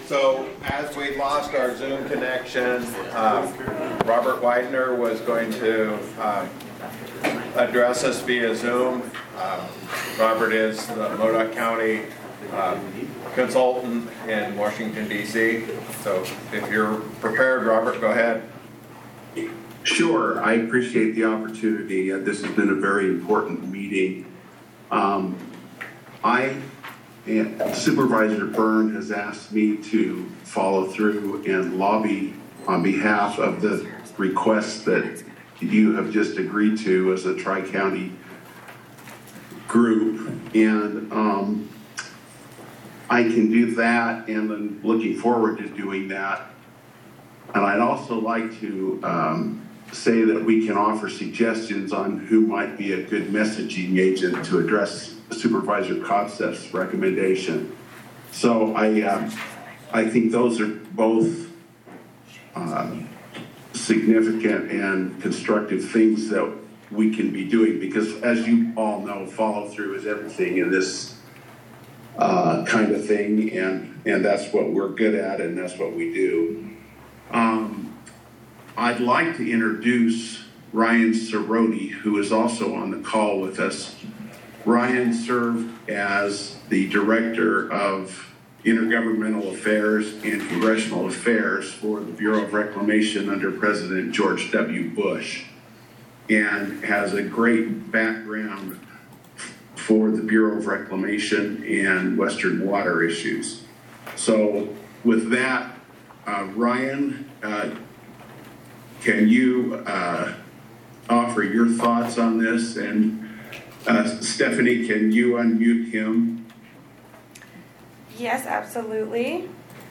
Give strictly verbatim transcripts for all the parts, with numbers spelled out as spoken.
So as we lost our Zoom connection, um, Robert Widener was going to um, address us via Zoom. Um, Robert is the Modoc County um, consultant in Washington, D C So if you're prepared, Robert, go ahead. Sure, I appreciate the opportunity. Uh, this has been a very important meeting. Um, I, and Supervisor Byrne has asked me to follow through and lobby on behalf of the request that you have just agreed to as a Tri-County group. And um, I can do that, and I'm looking forward to doing that. And I'd also like to um, say that we can offer suggestions on who might be a good messaging agent to address Supervisor Cotseff's recommendation. So I, um, I think those are both um, significant and constructive things that we can be doing, because as you all know, follow through is everything in this uh, kind of thing, and, and that's what we're good at, and that's what we do. Um, I'd like to introduce Ryan Cerroti, who is also on the call with us. Ryan served as the Director of Intergovernmental Affairs and Congressional Affairs for the Bureau of Reclamation under President George W. Bush, and has a great background for the Bureau of Reclamation and Western water issues. So with that, uh, Ryan, uh, can you uh, offer your thoughts on this? And uh, Stephanie, can you unmute him? Yes, absolutely.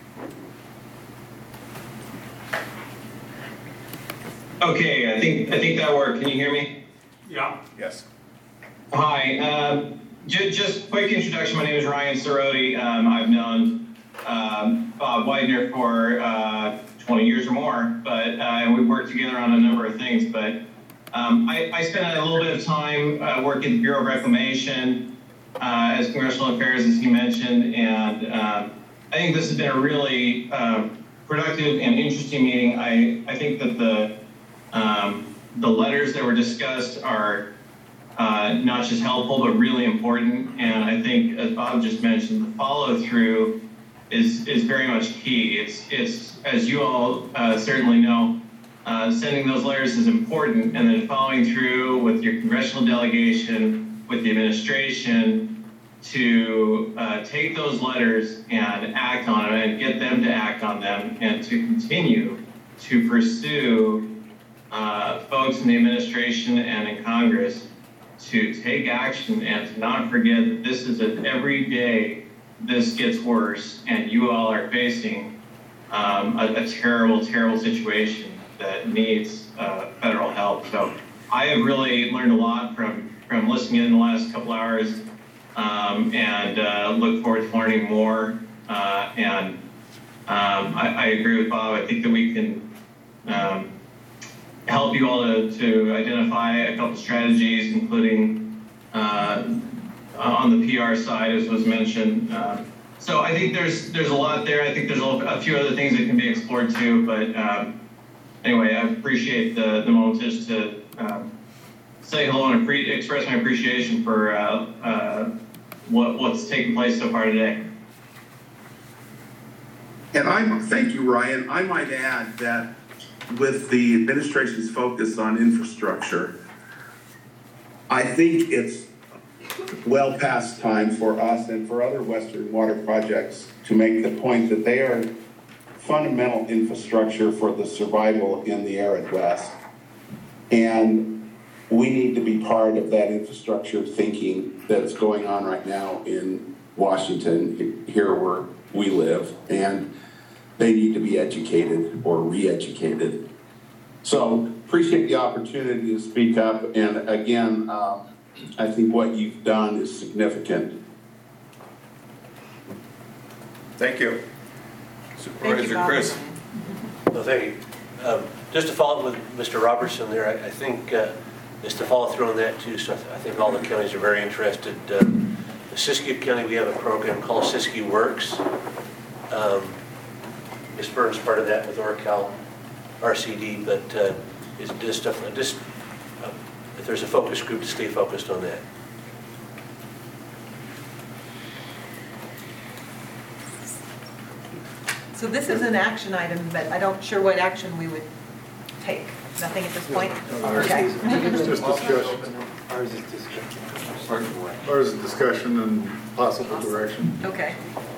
Okay, I think I think that worked. Can you hear me? Yeah. Yes. Hi. Um, j just quick introduction. My name is Ryan Cerroti. Um, I've known um, Bob Widener for uh, twenty years or more, but uh, we've worked together on a number of things. But um, I, I spent a little bit of time uh, working at the Bureau of Reclamation uh, as Congressional Affairs, as he mentioned, and um, I think this has been a really uh, productive and interesting meeting. I, I think that the um, the letters that were discussed are uh, not just helpful, but really important. And I think, as Bob just mentioned, the follow through is is very much key. It's it's as you all uh, certainly know, uh, sending those letters is important, and then following through with your congressional delegation, with the administration, to uh, take those letters and act on them, and get them to act on them, and to continue to pursue uh, folks in the administration and in Congress to take action, and to not forget that this is an every day this gets worse, and you all are facing um, a, a terrible, terrible situation that needs uh, federal help. So I have really learned a lot from, from listening in the last couple hours, um, and uh, look forward to learning more. Uh, and um, I, I agree with Bob. I think that we can um, help you all to, to identify a couple strategies, including uh, on the P R side, as was mentioned. Uh, so I think there's there's a lot there. I think there's a, a few other things that can be explored too. But um, anyway, I appreciate the, the moment just to um, say hello and pre express my appreciation for uh, uh, what, what's taken place so far today. And I thank you, Ryan. I might add that with the administration's focus on infrastructure, I think it's well past time for us and for other Western water projects to make the point that they are fundamental infrastructure for the survival in the arid West. And we need to be part of that infrastructure thinking that's going on right now in Washington, here where we live. And they need to be educated or re-educated. So appreciate the opportunity to speak up. And again, uh, I think what you've done is significant. Thank you. Supervisor Thank you, Bob. Chris. Well, thank you. Um, just to follow up with Mister Robertson there, I, I think uh, is to follow through on that too. So I, th I think all the counties are very interested. Um, Siskiyou County, we have a program called Siskiyou Works. Um, Miz Burns part of that with Orcal R C D, but uh, it's just, a- just uh, if there's a focus group to stay focused on that. So this is an action item, but I don't sure what action we would take. Nothing at this point? Okay. It's just discussion. Ours is discussion. Ours is discussion and possible direction. Okay.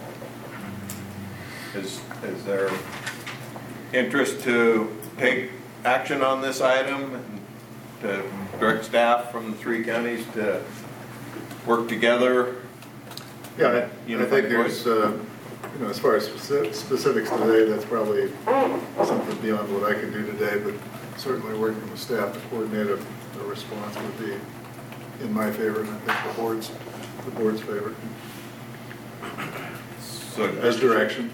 Is, is there interest to take action on this item and to direct staff from the three counties to work together? Yeah, I- I Unified think there's, uh, you know, as far as speci- specifics today, that's probably something beyond what I can do today, but certainly working with staff to coordinate a, a response would be in my favor, and I think the board's, the board's favor, So as direction.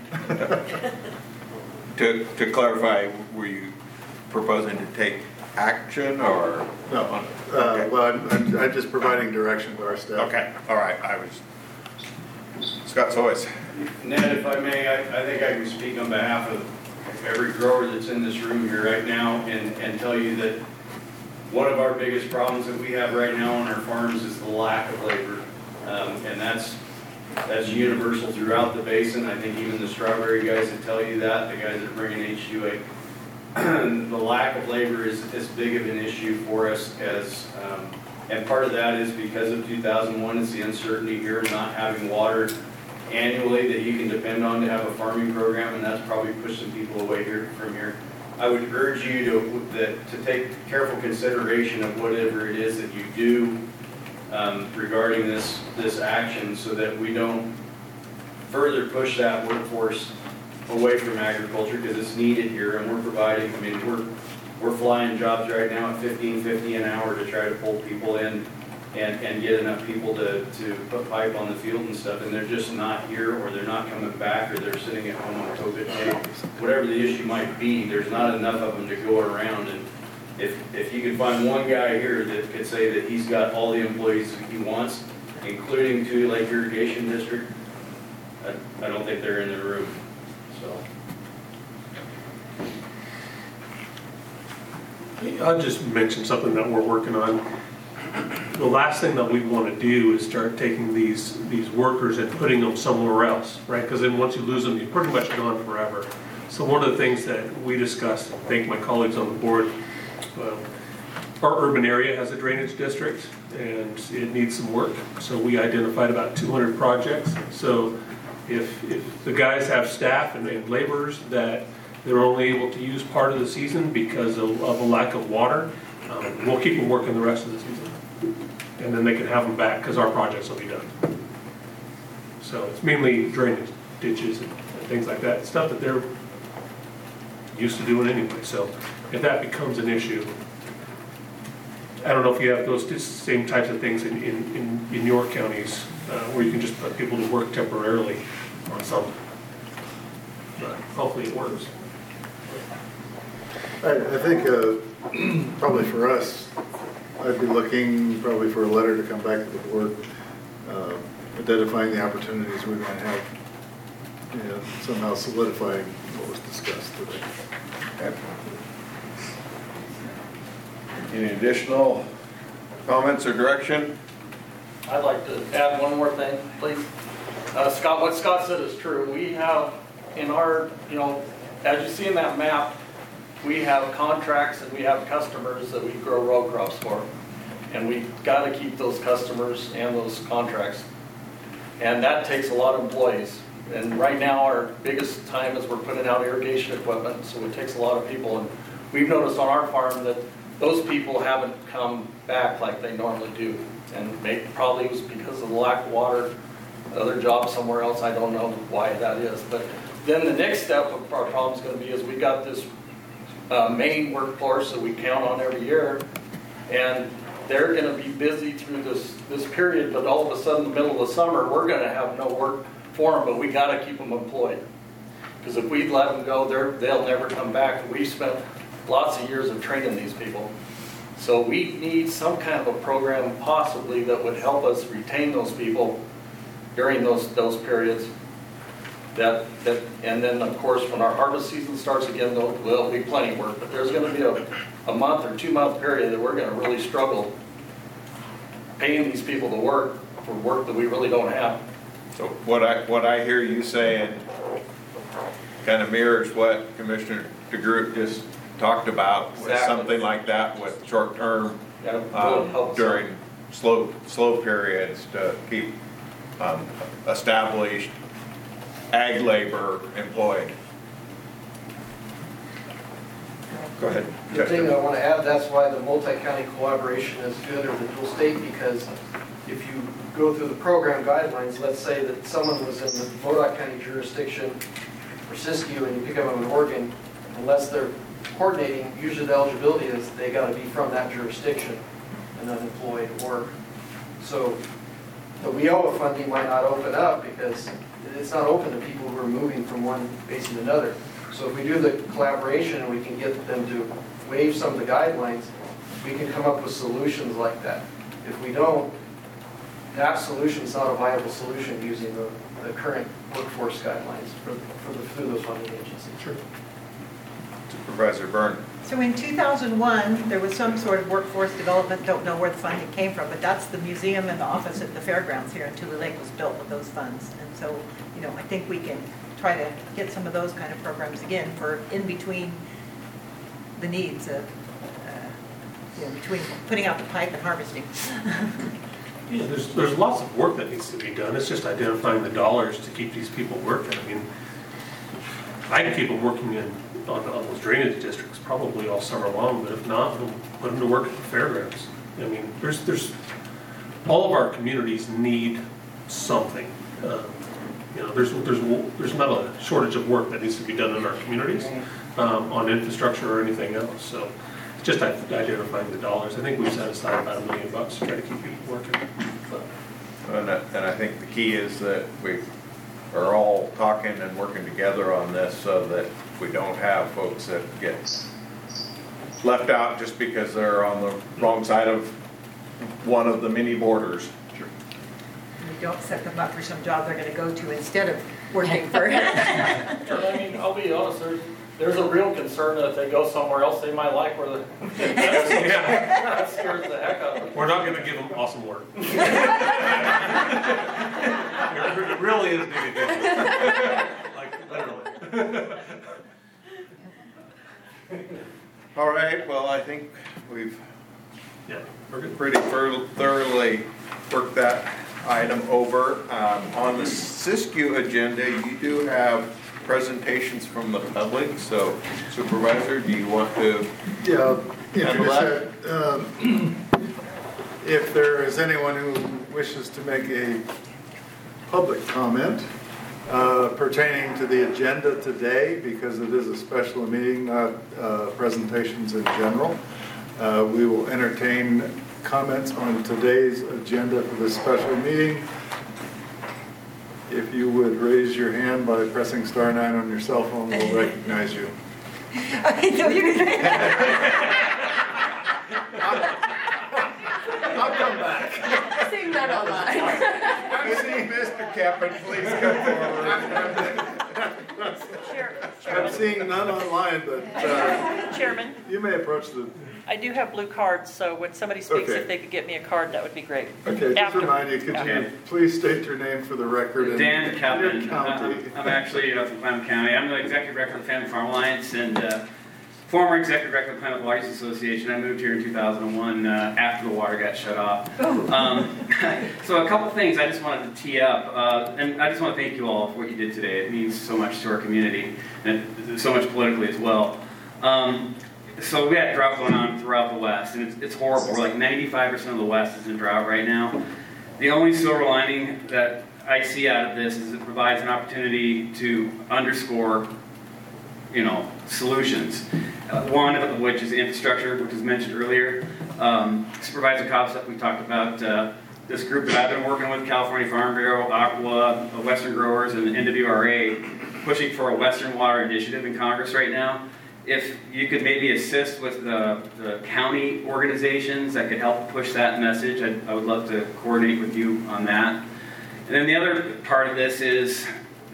To, to clarify, were you proposing to take action or? No, on- uh, okay. well, I'm, I'm- I'm just providing direction to our staff. Okay, all right, I was, Scott Sois. Ned, if I may, I, I think I can speak on behalf of every grower that's in this room here right now and, and tell you that one of our biggest problems that we have right now on our farms is the lack of labor. Um, and that's, that's universal throughout the basin. I think even the strawberry guys that tell you that, the guys that bring in H two A. The lack of labor is as big of an issue for us as, um, and part of that is because of two thousand one, it's the uncertainty here of not having water annually that you can depend on to have a farming program, and that's probably pushed some people away here from here. I would urge you to that to take careful consideration of whatever it is that you do um, regarding this this action, so that we don't further push that workforce away from agriculture, because it's needed here, and we're providing. I mean, we're we're flying jobs right now at fifteen fifty an hour to try to pull people in and, and get enough people to, to put pipe on the field and stuff, and they're just not here, or they're not coming back, or they're sitting at home on COVID day. Whatever the issue might be, there's not enough of them to go around. And if, if you could find one guy here that could say that he's got all the employees he wants, including Tule Lake Irrigation District, I, I don't think they're in the room, so. I'll just mention something that we're working on. The last thing that we want to do is start taking these these workers and putting them somewhere else, right? Because then once you lose them, you're pretty much gone forever. So one of the things that we discussed, and thank my colleagues on the board, uh, our urban area has a drainage district and it needs some work. So we identified about two hundred projects. So if, if the guys have staff and, and laborers that they're only able to use part of the season because of, of a lack of water, um, we'll keep them working the rest of the season. And then they can have them back because our projects will be done. So it's mainly drainage ditches and things like that, stuff that they're used to doing anyway. So if that becomes an issue, I don't know if you have those same types of things in, in, in, in your counties uh, where you can just put people to work temporarily on something. But hopefully it works. I, I think uh, probably for us, I'd be looking probably for a letter to come back to the board, uh, identifying the opportunities we might have, and somehow solidifying what was discussed today. Okay. Any additional comments or direction? I'd like to add one more thing, please. Uh, Scott, what Scott said is true. We have in our, you know, as you see in that map, we have contracts and we have customers that we grow row crops for. And we got to keep those customers and those contracts. And that takes a lot of employees. And right now our biggest time is we're putting out irrigation equipment, so it takes a lot of people. And we've noticed on our farm that those people haven't come back like they normally do. And maybe, probably it was because of the lack of water, other jobs somewhere else, I don't know why that is. But then the next step of our problem is going to be is we got this uh, main workforce that we count on every year, and they're going to be busy through this, this period, but all of a sudden in the middle of the summer, we're going to have no work for them, but we got to keep them employed. Because if we let them go, they're, they'll never come back. We've spent lots of years of training these people. So we need some kind of a program possibly that would help us retain those people during those, those periods. that, that, and then of course, when our harvest season starts again, there'll, there'll be plenty of work, but there's gonna be a, a month or two month period that we're gonna really struggle paying these people to work for work that we really don't have. So what I, what I hear you saying kind of mirrors what Commissioner DeGroot just talked about, with Exactly. something like that with short-term Yeah, really um, helps. during slow, slow periods to keep um, established ag labor employed. Go ahead. The thing I want to add, that's why the multi-county collaboration is good, or the dual state, because if you go through the program guidelines, let's say that someone was in the Modoc County jurisdiction or Siskiyou and you pick up in Oregon, unless they're coordinating, usually the eligibility is they got to be from that jurisdiction and unemployed or so the W I O A funding might not open up because it's not open to people who are moving from one base to another. So if we do the collaboration and we can get them to waive some of the guidelines, we can come up with solutions like that. If we don't, that solution is not a viable solution using the, the current workforce guidelines for, for the, through those funding agencies. Sure. Supervisor Byrne. So in two thousand one, there was some sort of workforce development, don't know where the funding came from, but that's the museum and the office at the fairgrounds here in Tule Lake was built with those funds. And so, you know, I think we can try to get some of those kind of programs again for in between the needs of, uh, you know, between putting out the pipe and harvesting. Yeah, there's, there's lots of work that needs to be done. It's just identifying the dollars to keep these people working. I mean, I can keep them working in, on, on those drainage districts probably all summer long, but if not, we'll put them to work at the fairgrounds. I mean, there's, there's, all of our communities need something. Um, you know, there's, there's, there's not a shortage of work that needs to be done in our communities um, on infrastructure or anything else. So it's just identifying the dollars. I think we've set aside about a million bucks to try to keep people working. But. And I, and I think the key is that we are all talking and working together on this so that we don't have folks that get left out just because they're on the wrong side of one of the many borders. We don't set them up for some job they're going to go to instead of working for. I mean, I'll be honest, there's, there's a real concern that if they go somewhere else, they might like where the, that scares the heck out of them. We're not going to give them awesome work. It really is big addiction. Like, literally. All right, well, I think we've Yeah, we're good. pretty thor- thoroughly worked that item over. Um, on the Siskiyou agenda, you do have presentations from the public, so Supervisor, do you want to? Yeah, Handle introduce that. Uh, If there is anyone who wishes to make a public comment uh, pertaining to the agenda today, because it is a special meeting, not uh, presentations in general, uh, we will entertain comments on today's agenda for this special meeting. If you would raise your hand by pressing star nine on your cell phone, we'll recognize you. I know you're going to. I'll come back. Seeing that online. I'm seeing Mister Caput, please come forward. I'm seeing none online, but uh, Chairman, you may approach the, I do have blue cards, so when somebody speaks, Okay. if they could get me a card, that would be great. okay, just After- remind you, could you after. please state your name for the record? and Dan your Calvin. county. Uh, I'm actually uh, from Klamath County. I'm the executive director of the Family Farm Alliance and uh, former executive director of the Klamath Water Use Association. I moved here in two thousand one uh, after the water got shut off. Um, so a couple things I just wanted to tee up. Uh, and I just want to thank you all for what you did today. It means so much to our community and so much politically as well. Um, So we had drought going on throughout the West, and it's, it's horrible. We're like ninety-five percent of the West is in drought right now. The only silver lining that I see out of this is it provides an opportunity to underscore, you know, solutions. Uh, one of which is infrastructure, which was mentioned earlier. Um, Supervisor Cobbs, we talked about uh, this group that I've been working with, California Farm Bureau, Aqua, Western Growers, and the N W R A, pushing for a Western Water Initiative in Congress right now. If you could maybe assist with the, the county organizations that could help push that message, I'd, I would love to coordinate with you on that. And then the other part of this is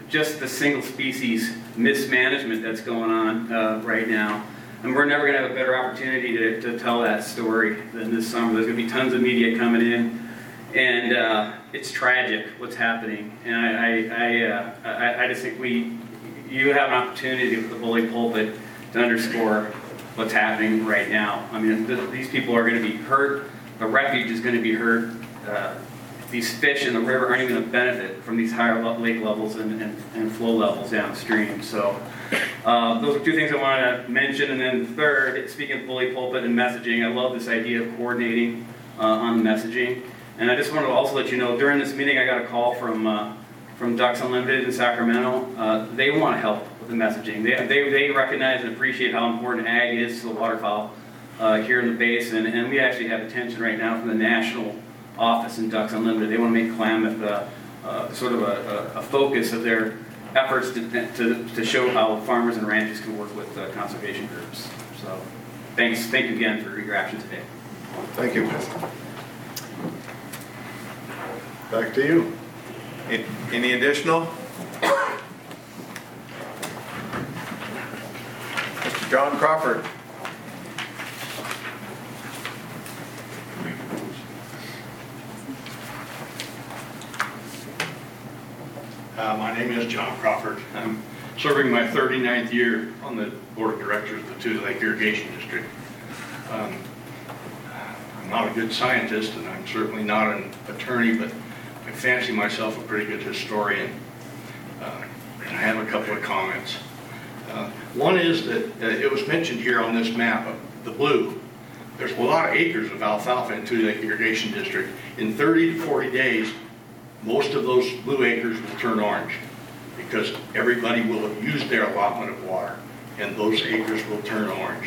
just the single species mismanagement that's going on uh, right now. And we're never going to have a better opportunity to, to tell that story than this summer. There's going to be tons of media coming in, and uh, it's tragic what's happening. And I, I, I, uh, I, I just think we, you have an opportunity with the Bully Pulpit to underscore what's happening right now. I mean, th these people are going to be hurt. The refuge is going to be hurt. Uh, these fish in the river aren't even going to benefit from these higher lake levels and, and, and flow levels downstream. So uh, those are two things I want to mention. And then third, speaking of Bully Pulpit and messaging, I love this idea of coordinating uh, on the messaging. And I just wanted to also let you know, during this meeting I got a call from uh, from Ducks Unlimited in Sacramento. Uh, they want to help with the messaging. They, they, they recognize and appreciate how important ag is to the waterfowl uh, here in the basin. And we actually have attention right now from the national office in Ducks Unlimited. They want to make Klamath uh, uh, sort of a, a, a focus of their efforts to, to, to show how farmers and ranchers can work with uh, conservation groups. So thanks, thank you again for your action today. Thank you. Back to you. Any additional? Mister John Crawford. Uh, my name is John Crawford. I'm serving my thirty-ninth year on the Board of Directors of the Two Lake Irrigation District. Um, I'm not a good scientist, and I'm certainly not an attorney, but I fancy myself a pretty good historian. Uh, and I have a couple of comments. Uh, one is that uh, it was mentioned here on this map, of the blue. There's a lot of acres of alfalfa in Two Lake Irrigation District. In thirty to forty days, most of those blue acres will turn orange because everybody will have used their allotment of water, and those acres will turn orange.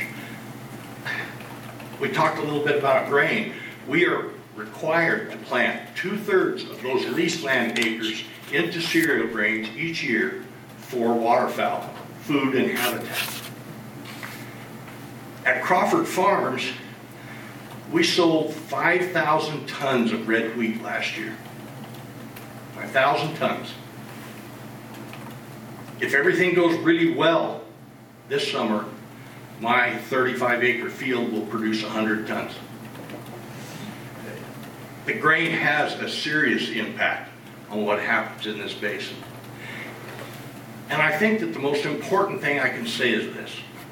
We talked a little bit about grain. We are required to plant two-thirds of those leased land acres into cereal grains each year for waterfowl, food and habitat. At Crawford Farms, we sold five thousand tons of red wheat last year. five thousand tons. If everything goes really well this summer, my thirty-five acre field will produce one hundred tons. The grain has a serious impact on what happens in this basin. And I think that the most important thing I can say is this.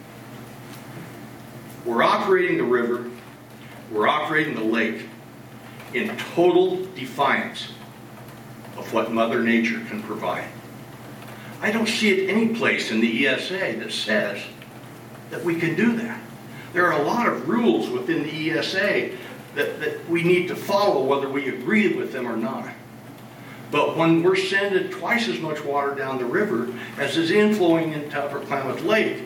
We're operating the river, we're operating the lake in total defiance of what Mother Nature can provide. I don't see it any place in the E S A that says that we can do that. There are a lot of rules within the E S A that, that we need to follow whether we agree with them or not. But when we're sending twice as much water down the river as is inflowing into Upper Klamath Lake,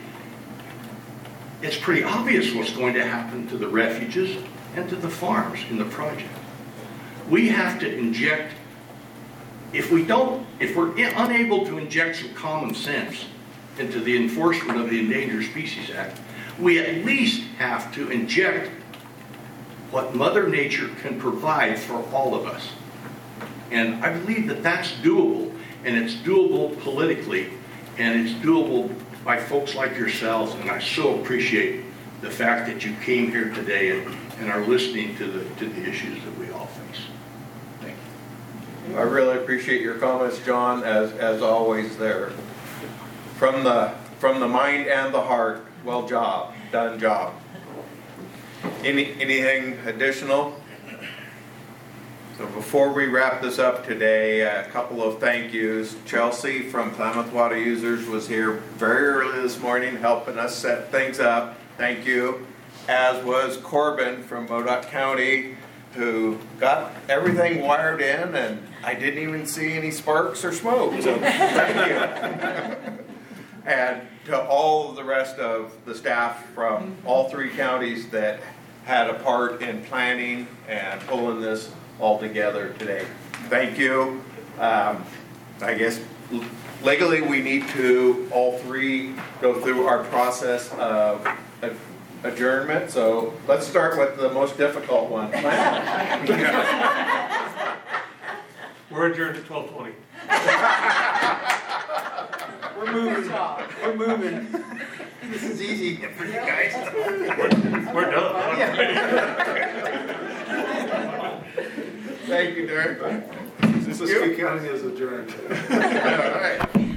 it's pretty obvious what's going to happen to the refuges and to the farms in the project. We have to inject, if we don't, if we're unable to inject some common sense into the enforcement of the Endangered Species Act, we at least have to inject what Mother Nature can provide for all of us. And I believe that that's doable, and it's doable politically, and it's doable by folks like yourselves, and I so appreciate the fact that you came here today and, and are listening to the, to the issues that we all face. Thank you. I really appreciate your comments, John, as, as always there. From the, from the mind and the heart, well job, done job. Any, anything additional? So before we wrap this up today, a couple of thank yous. Chelsea from Klamath Water Users was here very early this morning helping us set things up. Thank you. As was Corbin from Modoc County, who got everything wired in, and I didn't even see any sparks or smoke. So thank you. And to all of the rest of the staff from all three counties that had a part in planning and pulling this all together today. Thank you. Um, I guess legally we need to all three go through our process of adjournment. So let's start with the most difficult one. We're adjourned at twelve twenty. Good moving. job. We're moving. This is easy for you guys. We're done. Thank you, Derek. Siskiyou County is adjourned. All right.